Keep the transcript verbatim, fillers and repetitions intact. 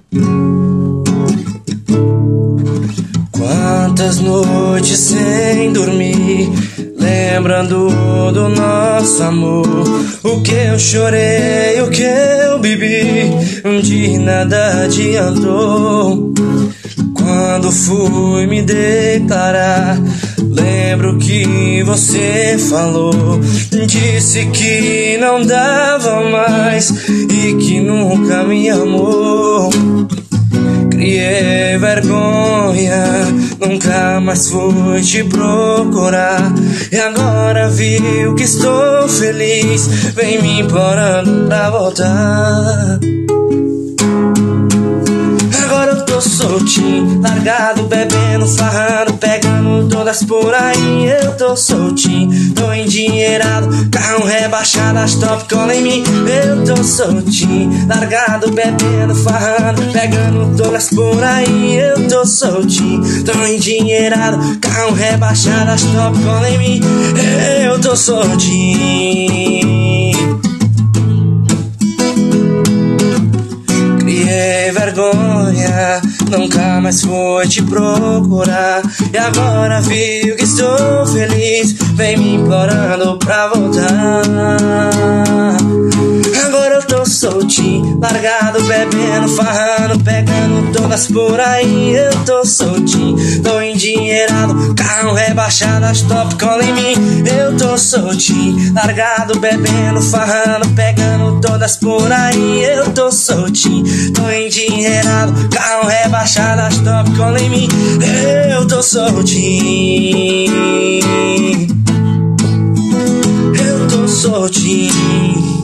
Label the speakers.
Speaker 1: Quantas noites sem dormir, lembrando do nosso amor. O que eu chorei, o que eu bebi, de nada adiantou. Quando fui me declarar, lembro que você falou. Disse que não dava mais e que nunca me amou. Criei vergonha, nunca mais fui te procurar. E agora viu que estou feliz, vem me implorando pra voltar. Agora eu tô soltinho, largado, bebendo, farrando, pegando todas por aí. Eu tô soltinho, tô endinheirado, carro rebaixado, as top cola em mim. Eu tô soltinho, largado, bebendo, farrando, pegando todas por aí. Eu tô soltinho, tô endinheirado, carro rebaixado, as top cola em mim. Eu tô soltinho. Criei vergonha, nunca mais fui te procurar. E agora viu que estou feliz, vem me implorando pra voltar. Agora eu tô soltinho, largado, bebendo, farrando, pegando todas por aí. Eu tô soltinho, tô endinheirado, carro rebaixado, as top cola em mim. Eu tô soltinho, largado, bebendo, farrando, pegando todas por aí. Eu tô soltinho, tô endinheirado, carro rebaixado, as top cola em mim. Eu tô soltinho, eu tô soltinho.